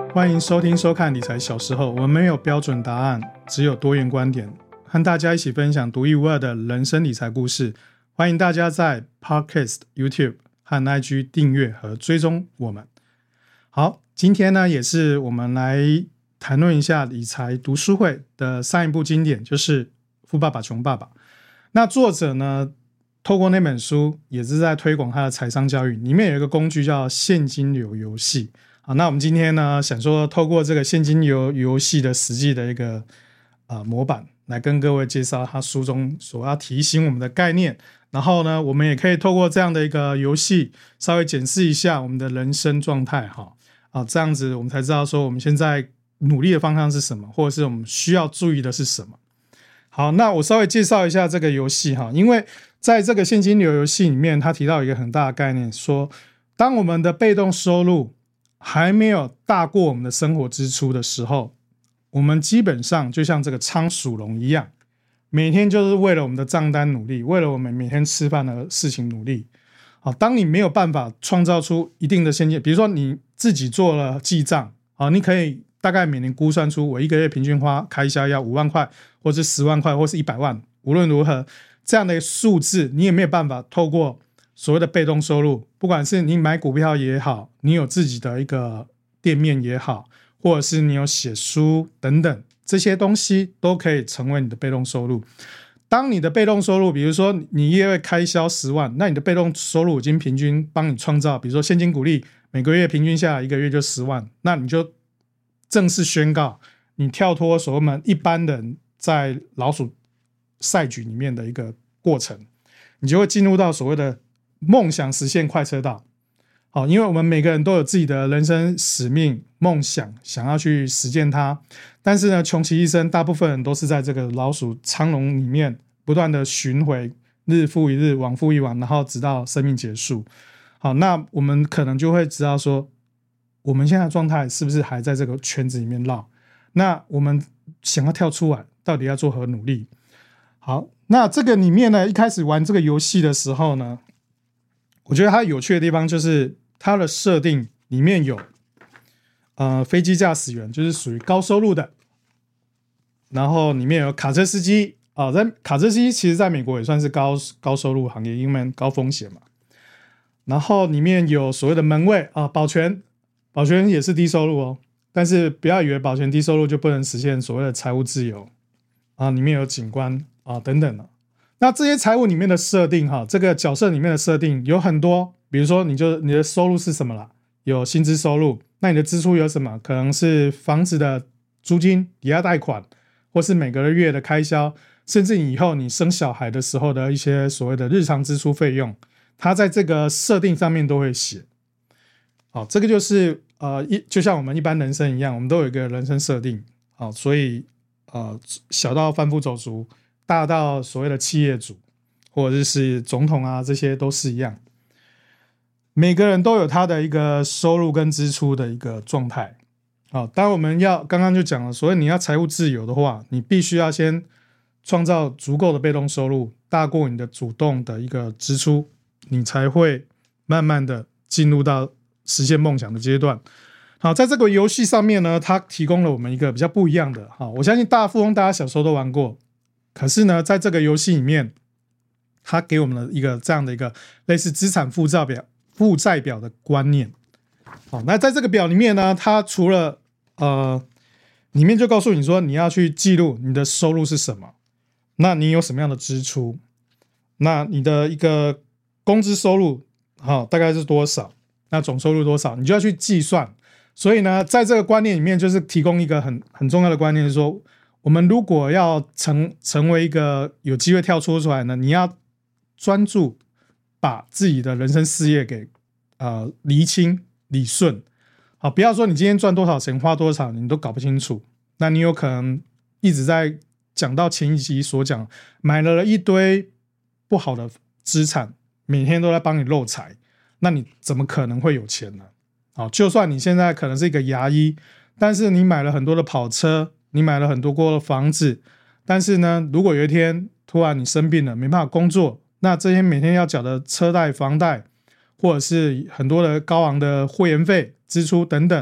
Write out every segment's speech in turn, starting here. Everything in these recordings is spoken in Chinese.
欢迎收听收看理财小时候，我们没有标准答案，只有多元观点，和大家一起分享独一无二的人生理财故事。欢迎大家在 Podcast、YouTube 和 IG 订阅和追踪我们。好，今天呢也是我们来谈论一下理财读书会的上一部经典，就是《富爸爸穷爸爸》。那作者呢透过那本书也是在推广他的财商教育，里面有一个工具叫现金流游戏。好，那我们今天呢想说透过这个现金流游戏的实际的一个模板来跟各位介绍他书中所要提醒我们的概念，然后呢我们也可以透过这样的一个游戏稍微检视一下我们的人生状态，这样子我们才知道说我们现在努力的方向是什么，或者是我们需要注意的是什么。好，那我稍微介绍一下这个游戏，因为在这个现金流游戏里面他提到一个很大的概念，说当我们的被动收入还没有大过我们的生活支出的时候，我们基本上就像这个仓鼠笼一样，每天就是为了我们的账单努力，为了我们每天吃饭的事情努力。好，当你没有办法创造出一定的现金，比如说你自己做了记账，你可以大概每年估算出我一个月平均花开销要5万块，或是10万块，或是100万，无论如何这样的数字你也没有办法透过所谓的被动收入，不管是你买股票也好，你有自己的一个店面也好，或者是你有写书等等，这些东西都可以成为你的被动收入。当你的被动收入，比如说你月开销10万，那你的被动收入已经平均帮你创造，比如说现金股利每个月平均下来一个月就10万，那你就正式宣告你跳脱所谓们一般人在老鼠赛局里面的一个过程，你就会进入到所谓的梦想实现快车道。好，因为我们每个人都有自己的人生使命梦想，想要去实践它，但是呢穷其一生大部分人都是在这个老鼠仓笼里面不断的巡回，日复一日，往复一往，然后直到生命结束。好，那我们可能就会知道说我们现在的状态是不是还在这个圈子里面绕，那我们想要跳出来到底要做何努力。好，那这个里面呢一开始玩这个游戏的时候呢，我觉得它有趣的地方就是它的设定里面有飞机驾驶员，就是属于高收入的，然后里面有卡车司机，在卡车司机其实在美国也算是高收入行业，因为高风险嘛。然后里面有所谓的门卫保全也是低收入哦，但是不要以为保全低收入就不能实现所谓的财务自由里面有警官等等的。那这些财务里面的设定这个角色里面的设定有很多，比如说你的收入是什么啦，有薪资收入，那你的支出有什么，可能是房子的租金、抵押贷款，或是每个月的开销，甚至以后你生小孩的时候的一些所谓的日常支出费用，它在这个设定上面都会写。好，这个就是就像我们一般人生一样，我们都有一个人生设定。好，所以小到贩夫走卒，大到所谓的企业主或者是总统这些都是一样，每个人都有他的一个收入跟支出的一个状态。好，当然我们刚刚就讲了，所以你要财务自由的话，你必须要先创造足够的被动收入，大过你的主动的一个支出，你才会慢慢的进入到实现梦想的阶段。好，在这个游戏上面呢，它提供了我们一个比较不一样的，我相信大富翁大家小时候都玩过，可是呢在这个游戏里面它给我们了一个这样的一个类似资产负债表的观念。好，那在这个表里面呢，它除了里面就告诉你说你要去记录你的收入是什么，那你有什么样的支出，那你的一个工资收入大概是多少，那总收入多少，你就要去计算。所以呢在这个观念里面就是提供一个很重要的观念，就是说我们如果要成为一个有机会跳出来呢，你要专注把自己的人生事业给厘清理顺。好，不要说你今天赚多少钱花多少你都搞不清楚，那你有可能一直在讲到前一集所讲，买了一堆不好的资产，每天都在帮你漏财，那你怎么可能会有钱呢？好，就算你现在可能是一个牙医，但是你买了很多的跑车，你买了很多的房子，但是呢如果有一天突然你生病了没办法工作，那这些每天要缴的车贷房贷，或者是很多的高昂的会员费支出等等，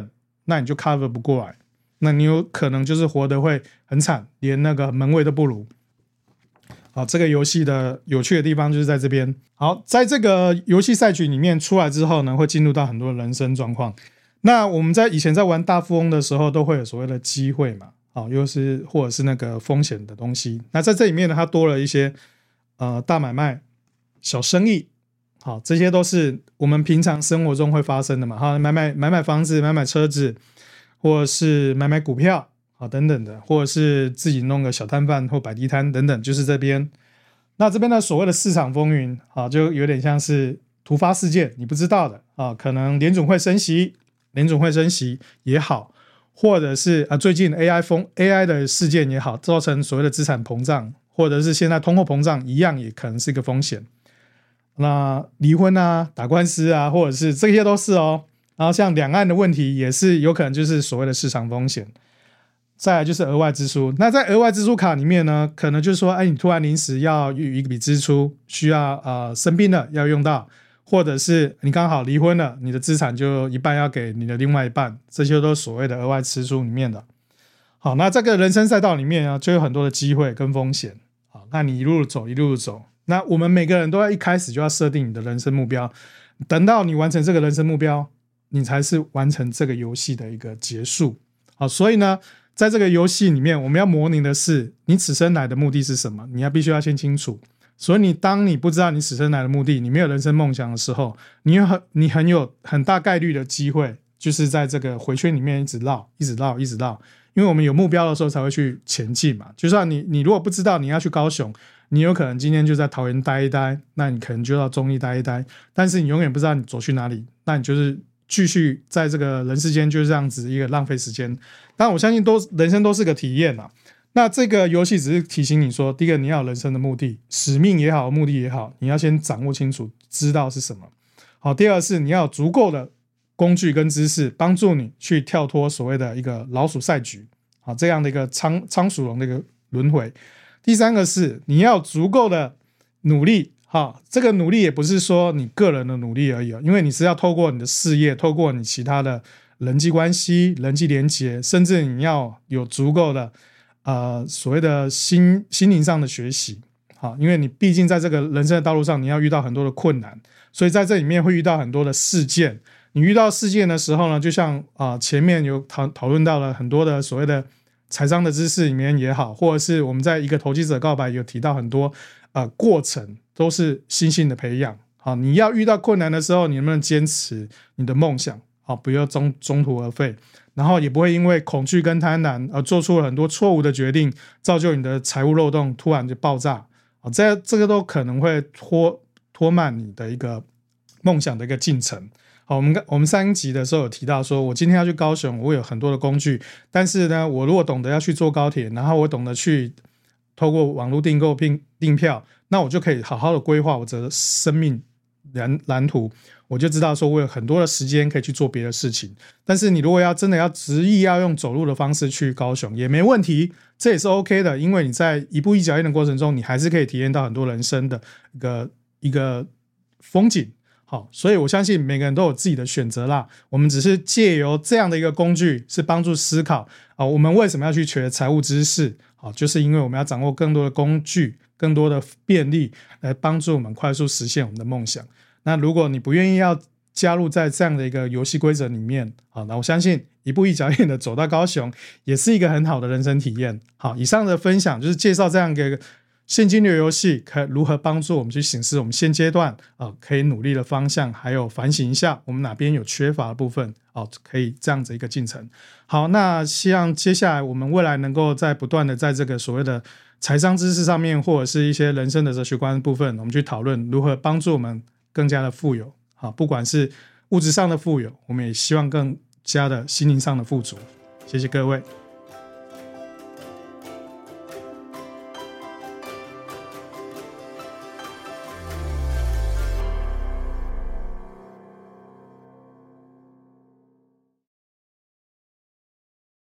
那你就 cover 不过来，那你有可能就是活得会很惨，连那个门卫都不如。好，这个游戏的有趣的地方就是在这边。好，在这个游戏赛局里面出来之后呢，会进入到很多人生状况。那我们以前在玩大富翁的时候，都会有所谓的机会嘛，好，又是或者是那个风险的东西。那在这里面呢，它多了一些大买卖、小生意，好，这些都是我们平常生活中会发生的嘛，好，买房子、买车子，或者是买股票，好，等等的，或者是自己弄个小摊贩或摆地摊等等，就是这边。那这边的所谓的市场风云，好，就有点像是突发事件，你不知道的啊，可能联准会升息也好，或者是最近 AI 的事件也好，造成所谓的资产膨胀，或者是现在通货膨胀一样，也可能是一个风险。那离婚啊、打官司啊，或者是这些都是哦。然后像两岸的问题，也是有可能就是所谓的市场风险。再来就是额外支出，那在额外支出卡里面呢，可能就是说，你突然临时要有一笔支出，需要生病了要用到，或者是你刚好离婚了，你的资产就一半要给你的另外一半，这些都是所谓的额外支出里面的。好，那这个人生赛道里面呢，就有很多的机会跟风险。好，那你一路走，那我们每个人都要一开始就要设定你的人生目标，等到你完成这个人生目标，你才是完成这个游戏的一个结束。好，所以呢，在这个游戏里面，我们要模拟的是你此生来的目的是什么，你必须要先清楚。所以当你不知道你此生来的目的，你没有人生梦想的时候，你有很大概率的机会，就是在这个回圈里面一直绕，因为我们有目标的时候才会去前进嘛。就算你如果不知道你要去高雄，你有可能今天就在桃园待一待，那你可能就到中壢待一待，但是你永远不知道你走去哪里，那你就是继续在这个人世间就是这样子一个浪费时间。但我相信人生都是个体验啦。那这个游戏只是提醒你说，第一个你要有人生的目的，使命也好，目的也好，你要先掌握清楚，知道是什么。好，第二个是你要有足够的工具跟知识，帮助你去跳脱所谓的一个老鼠赛局，好，这样的一个仓鼠笼的一个轮回。第三个是你要有足够的努力，好，这个努力也不是说你个人的努力而已，因为你是要透过你的事业，透过你其他的人际关系、人际连结，甚至你要有足够的所谓的心灵上的学习，好，因为你毕竟在这个人生的道路上，你要遇到很多的困难，所以在这里面会遇到很多的事件。你遇到事件的时候呢，就像前面有讨论到了很多的所谓的财商的知识里面也好，或者是我们在一个投机者告白有提到很多过程都是心性的培养。好，你要遇到困难的时候，你能不能坚持你的梦想？好，不要中途而废，然后也不会因为恐惧跟贪婪而做出了很多错误的决定，造就你的财务漏洞突然就爆炸。好，这个都可能会拖慢你的一个梦想的一个进程。好，我们上一集的时候有提到说，我今天要去高雄，我有很多的工具，但是呢，我如果懂得要去坐高铁，然后我懂得去透过网络订购订票，那我就可以好好的规划我的生命蓝图，我就知道说我有很多的时间可以去做别的事情。但是你如果真的要执意要用走路的方式去高雄也没问题，这也是 OK 的，因为你在一步一脚印的过程中，你还是可以体验到很多人生的一个风景。好，所以我相信每个人都有自己的选择啦。我们只是借由这样的一个工具，是帮助思考我们为什么要去学财务知识？好，就是因为我们要掌握更多的工具，更多的便利，来帮助我们快速实现我们的梦想。那如果你不愿意要加入在这样的一个游戏规则里面，好，那我相信一步一脚印的走到高雄，也是一个很好的人生体验。好，以上的分享就是介绍这样一个现金流游戏可如何帮助我们去审视我们现阶段可以努力的方向，还有反省一下我们哪边有缺乏的部分，可以这样子一个进程。好，那希望接下来我们未来能够在不断的在这个所谓的财商知识上面，或者是一些人生的哲学观的部分，我们去讨论如何帮助我们更加的富有。好，不管是物质上的富有，我们也希望更加的心灵上的富足。谢谢各位。